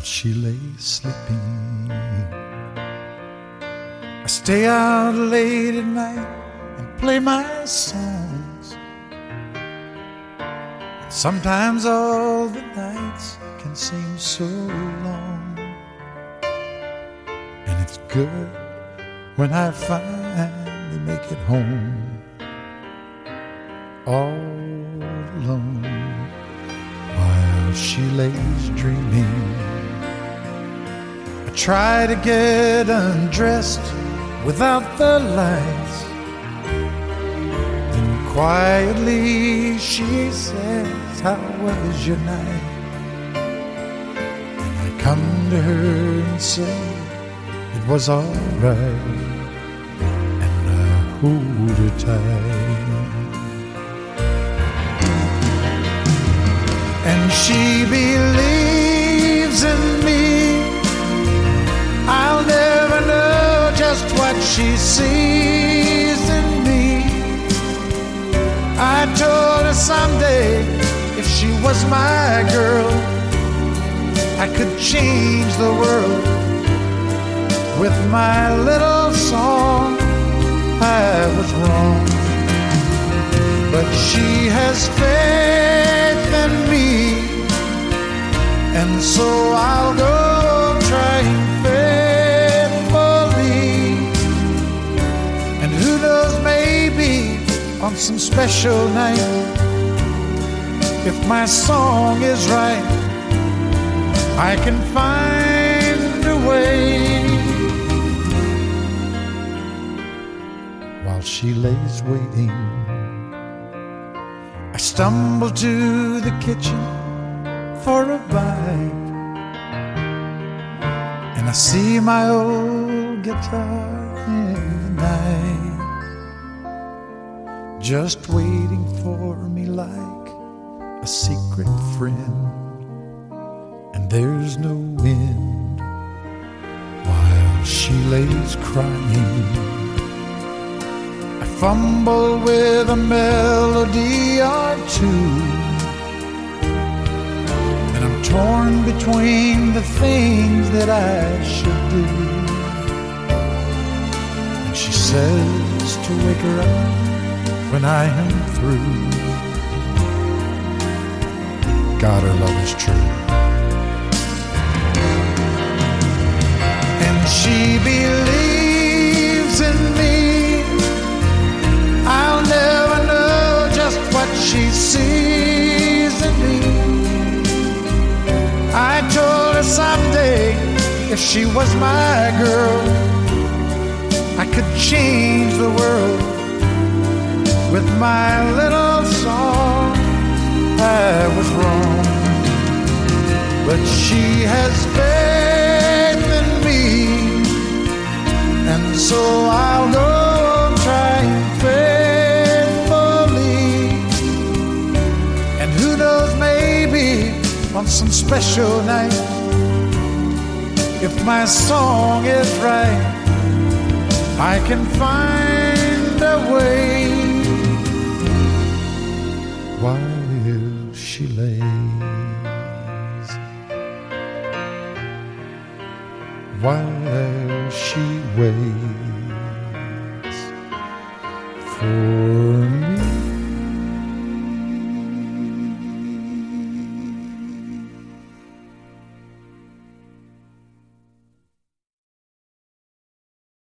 she lay sleeping. I stay out late at night and play my songs. And sometimes all the nights can seem so long, and it's good when I finally make it home all alone while she lays dreaming. I try to get undressed without the lights, then quietly she says, "How was your night?" And I come to her and say it was all right, and I hold her tight. And she believes in me. I'll never know just what she sees in me. I told her someday if she was my girl, I could change the world with my little song. I was wrong, but she has faith in me, and so I'll go trying faithfully. And who knows, maybe on some special night, if my song is right, I can find a way. While she lays waiting, I stumble to the kitchen for a bite, and I see my old guitar in the night, just waiting for me like a secret friend. And there's no end while she lays crying. I fumble with a melody or two, and I'm torn between the things that I should do. And she says to wake her up when I am through. God, her love is true. And she believes in me. I'll never know just what she sees in me. I told her someday if she was my girl, I could change the world with my little song. I was wrong, but she has faith in me, and so I'll go trying faithfully. And who knows, maybe on some special night, if my song is right, I can find a way. While she lays, while she waits for